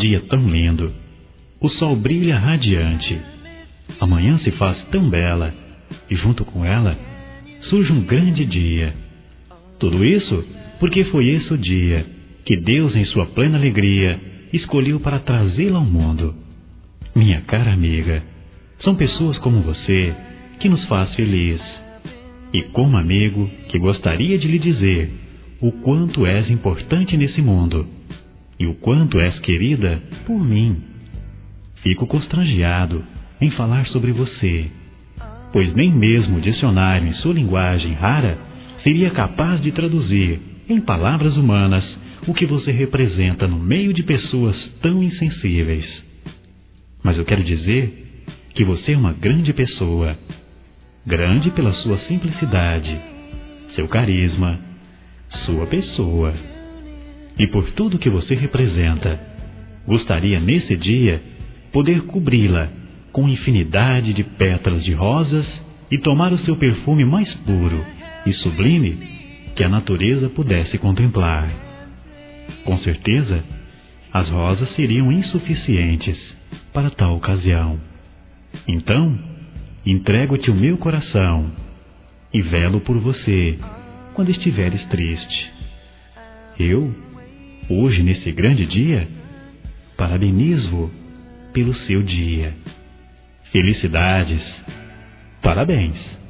dia tão lindo. O sol brilha radiante. A manhã se faz tão bela e junto com ela surge um grande dia. Tudo isso porque foi esse o dia que Deus, em sua plena alegria, escolheu para trazê-la ao mundo. Minha cara amiga, são pessoas como você que nos faz feliz. E como amigo que gostaria de lhe dizer o quanto és importante nesse mundo e o quanto és querida por mim. Fico constrangiado em falar sobre você, pois nem mesmo o dicionário em sua linguagem rara seria capaz de traduzir em palavras humanas o que você representa no meio de pessoas tão insensíveis. Mas eu quero dizer que você é uma grande pessoa, grande pela sua simplicidade, seu carisma, sua pessoa. E por tudo que você representa, gostaria nesse dia poder cobri-la com infinidade de pétalas de rosas e tomar o seu perfume mais puro e sublime que a natureza pudesse contemplar. Com certeza, as rosas seriam insuficientes para tal ocasião. Então, entrego-te o meu coração e velo por você quando estiveres triste. Eu, hoje nesse grande dia, parabenizo-o pelo seu dia. Felicidades, parabéns.